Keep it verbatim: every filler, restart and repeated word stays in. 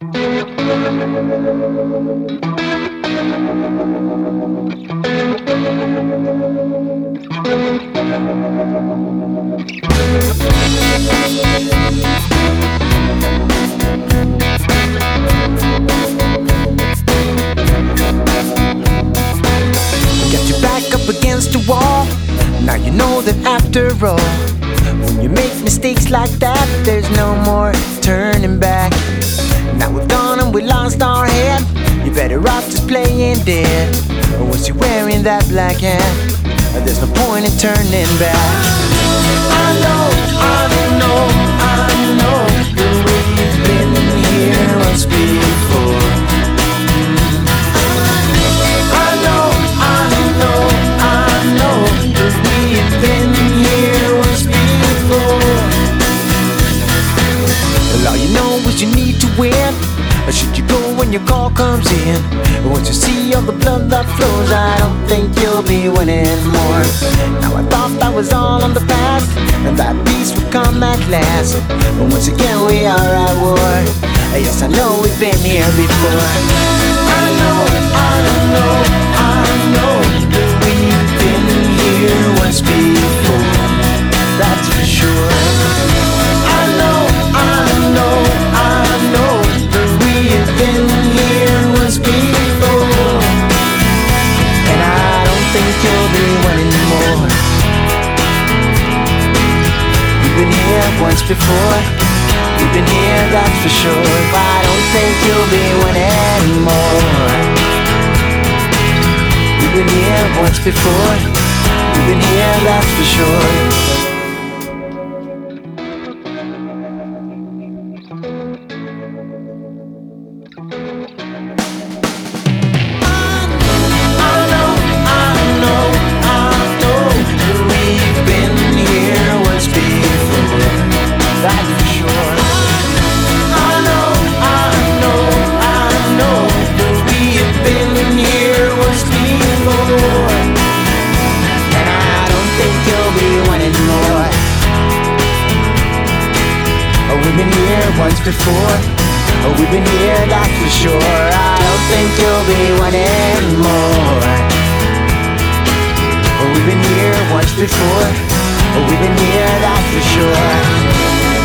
Got your back up against the wall. Now you know that after all, when you make mistakes like that, there's no more turning back. Now we've gone and we lost our head. You better off just playing dead. Once you're wearing that black hat, there's no point in turning back. I know, I know, I know that we've been here once before. I know, I know, I know that we've been here once before. Well, all you know is you need to win. Or should you go when your call comes in? Once you see all the blood that flows, I don't think you'll be winning more. Now I thought that was all on the past, and that peace would come at last. But once again we are at war. Yes, I know we've been here before. I know, I know, I know that we've been here once before. That's for sure. I know, I know, I know that we've been here once before. And I don't think you'll be winning more. We've been here once before. We've been here, that's for sure. But I don't think you'll be winning more. We've been here once before. We've been here, that's for sure. We've been here once before. Oh, we've been here, that's for sure. I don't think you'll be winning more. Oh, we've been here once before. Oh, we've been here, that's for sure.